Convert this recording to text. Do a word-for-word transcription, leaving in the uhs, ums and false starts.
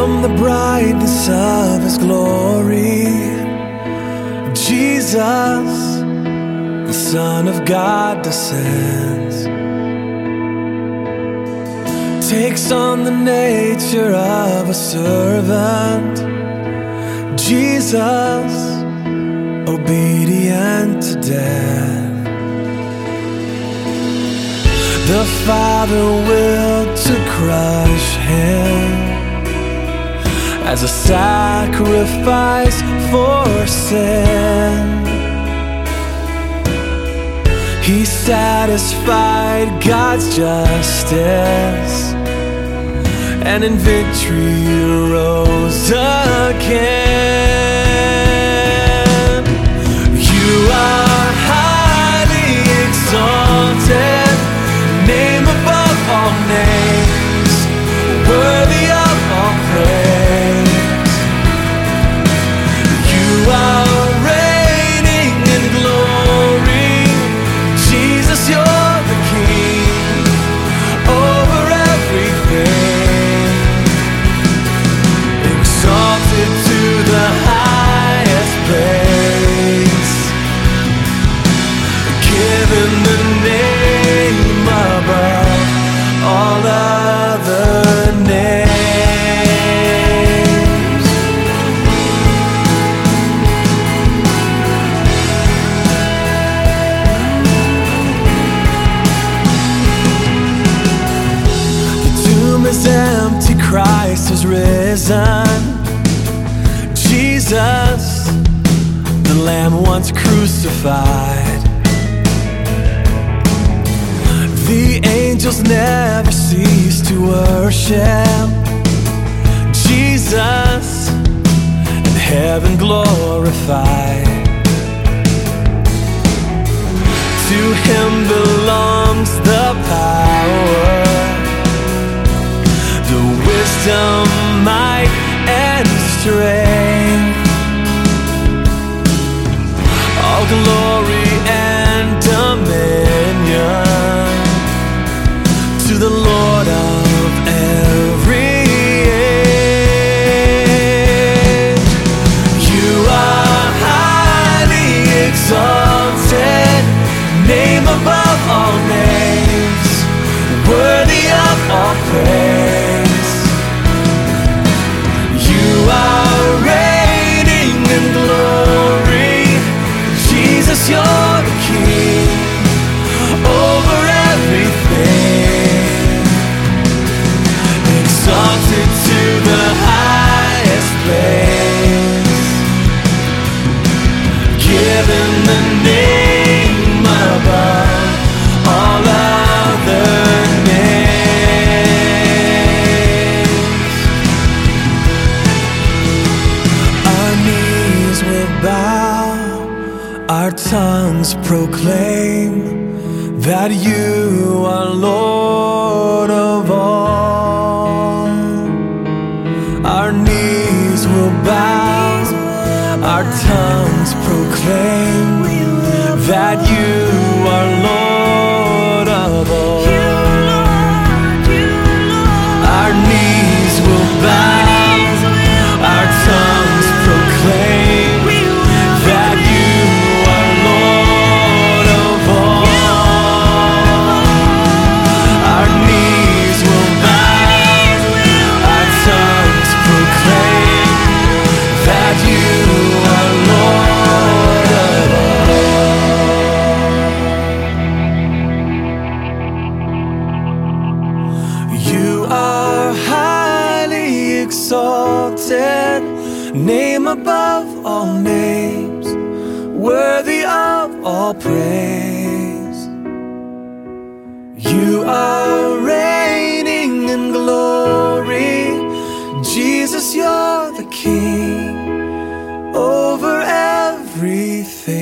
From the brightness of His glory, Jesus, the Son of God, descends, takes on the nature of a servant. Jesus, obedient to death. The Father willed to crush Him as a sacrifice for sin. He satisfied God's justice, and in victory rose again. You are highly exalted, name above all names, worthy of all praise. You are reigning in glory, Jesus, you're the King over everything, exalted to the highest place, given the name above all other names. The tomb is empty, Christ is risen. Jesus, the Lamb once crucified. The angels never cease to worship Jesus, and heaven glorified. To Him belongs the power, the wisdom, might, and strength, all glory and dominion to the Lord of every age. You are highly exalted, name above all names, worthy of all praise. You are reigning in glory, Jesus, you're the King over everything, exalted to the highest place, given the name above all other names. Our knees will bow, our tongues proclaim that you are Lord of all. Our knees will bow, our tongues proclaim that you are Lord of all. Our knees will bow, our tongues proclaim that you are Lord of all. Our knees will bow, our tongues proclaim that you are Lord of all. You are highly exalted, name above all names, worthy of all praise. You are reigning in glory, Jesus, you're the King over everything.